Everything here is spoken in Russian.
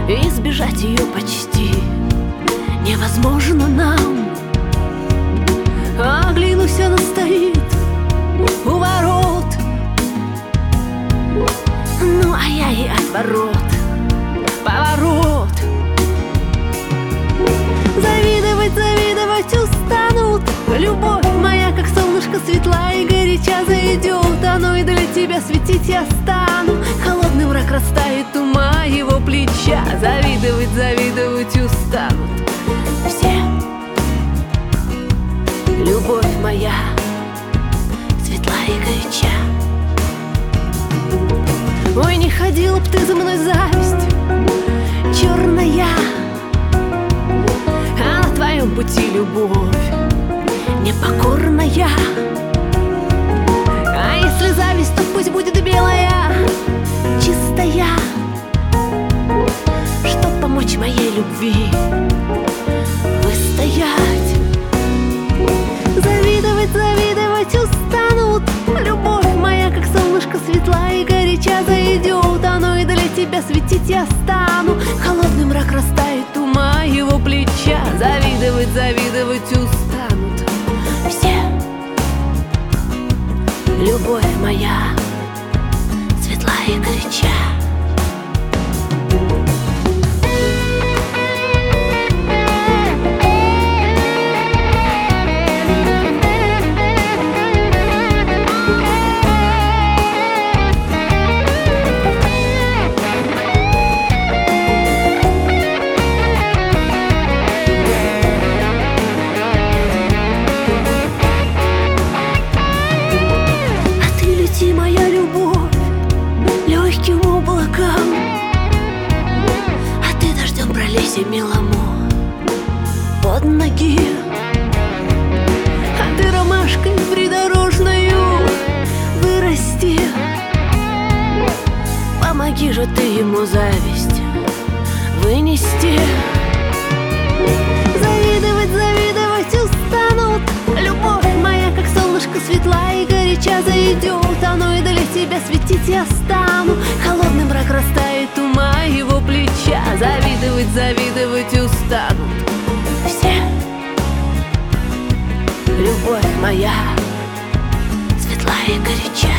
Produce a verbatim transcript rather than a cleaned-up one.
избежать ее почти невозможно нам. Оглянусь, она стоит у ворот, ну а я ей от ворот поворот. Завидовать, завидовать устанут. Любовь моя, как солнышко, светла и горяча зайдет. Оно и для тебя светить я стану. Холодный мрак растает у моего плеча. Завидовать, завидовать устанут все. Любовь моя светла и горяча. Ой, не ходила б ты за мной, зависть черная, а на твоем пути любовь непокорная. А если зависть, то пусть будет белая, чистая, чтоб помочь моей любви выстоять. Завидовать, завидовать устанут. Любовь моя, как солнышко, светла и горяча зайдет. Оно и для тебя светить я стану. Холодный мрак растает у моего плеча. Завидовать, завидовать устанут все. Любовь моя светла и горяча. Моя любовь легким облаком, а ты дождем пролейся милому под ноги. А ты ромашкой придорожною вырасти. Помоги же ты ему зависть вынести. Завидовать, завидовать устанут. Любовь моя, как солнышко, светла и горяча зайдет. Оно и для тебя светить я стану. Холодный мрак растает у моего плеча. Завидовать, завидовать устанут все. Любовь моя светла и горяча.